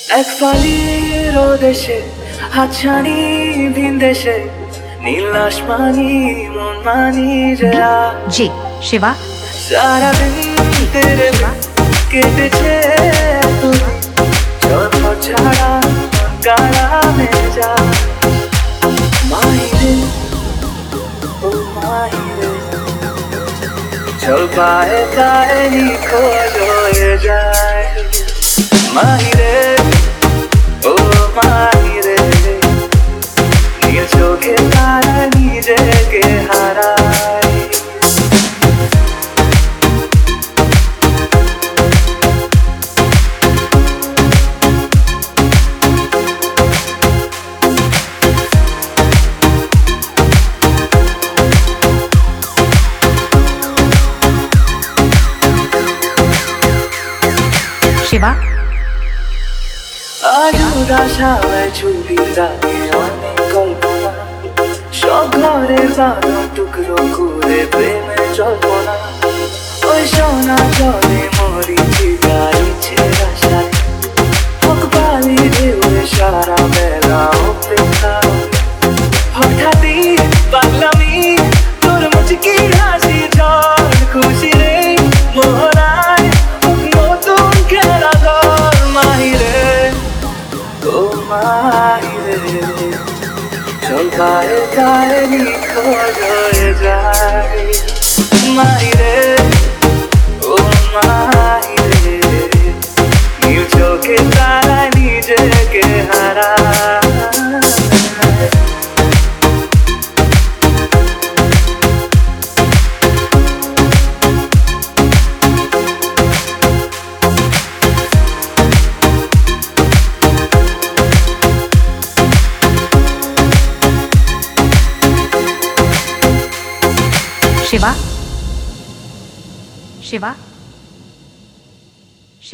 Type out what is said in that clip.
এক ফালি রোদেশে হাতছানি ভিন দেশে নীল আসমানি মন মানি যা জি শিবা সারাদিন তেরে কেটেছে চোখ ছাড়া মন কাড়া মেজা মাহিরে ও মাহিরে চল পায়ে কায়ে নিখোঁজ হয়ে যায় মাহিরে ও মাহিরে নীল চোখে তারা নিজেকে হারায় শিবা আজ উদাসালায় ছুটির দাগে অনেক কল্পনা সব ঘরের বাদন টুকরো করে প্রেমের জল্পনা ওই সোনা জলে মরিছি গাড়িছে রাশায় বুক বালি ঢেউয়ে সারা বেলা অপেক্ষা হঠাৎই পাগলামি তোর মুচকি হাসি ঝড় খুশি রে মোহনায় নতুন খেলা ঘর মাহিরে ও মাহিরে চল গায়ে গায়ে নিখোঁজ হয়ে যায় মাহিরে ও মাহিরে নীল চোখে তারা নিজেকে হারায় শিবা শিবা